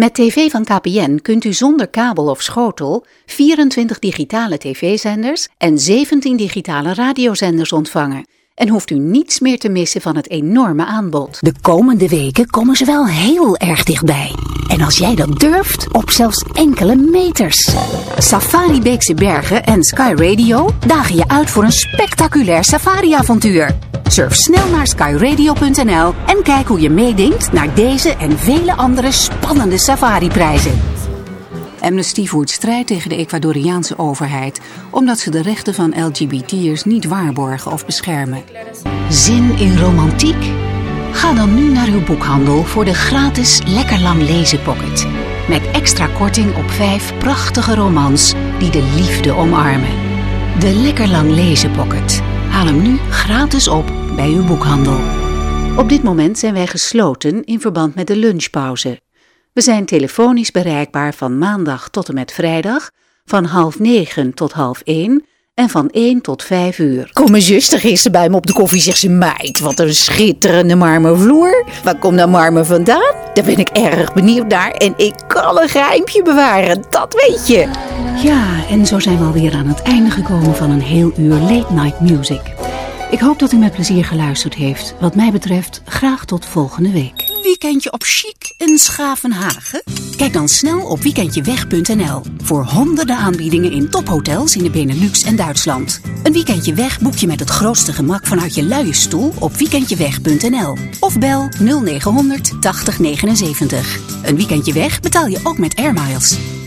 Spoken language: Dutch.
Met tv van KPN kunt u zonder kabel of schotel 24 digitale tv-zenders en 17 digitale radiozenders ontvangen. En hoeft u niets meer te missen van het enorme aanbod. De komende weken komen ze wel heel erg dichtbij. En als jij dat durft, op zelfs enkele meters. Safari Beekse Bergen en Sky Radio dagen je uit voor een spectaculair safari-avontuur. Surf snel naar skyradio.nl en kijk hoe je meedenkt naar deze en vele andere spannende safari-prijzen. Amnesty voert strijd tegen de Ecuadoriaanse overheid, omdat ze de rechten van LGBT'ers niet waarborgen of beschermen. Zin in romantiek? Ga dan nu naar uw boekhandel voor de gratis Lekker Lang Lezen Pocket. Met extra korting op 5 prachtige romans die de liefde omarmen. De Lekker Lang Lezen Pocket. Haal hem nu gratis op bij uw boekhandel. Op dit moment zijn wij gesloten in verband met de lunchpauze. We zijn telefonisch bereikbaar van maandag tot en met vrijdag, van 8:30 tot 12:30 en van 1 tot 5 uur. Kom mijn zuster gisteren bij me op de koffie, zegt ze: meid, wat een schitterende marmervloer. Waar komt dat marmer vandaan? Daar ben ik erg benieuwd naar en ik kan een geheimpje bewaren, dat weet je. Ja, en zo zijn we alweer aan het einde gekomen van een heel uur Late Night Music. Ik hoop dat u met plezier geluisterd heeft. Wat mij betreft, graag tot volgende week. Weekendje op Chic in Schavenhagen? Kijk dan snel op weekendjeweg.nl voor honderden aanbiedingen in tophotels in de Benelux en Duitsland. Een weekendje weg boek je met het grootste gemak vanuit je luie stoel op weekendjeweg.nl. Of bel 0900 80 79. Een weekendje weg betaal je ook met Air Miles.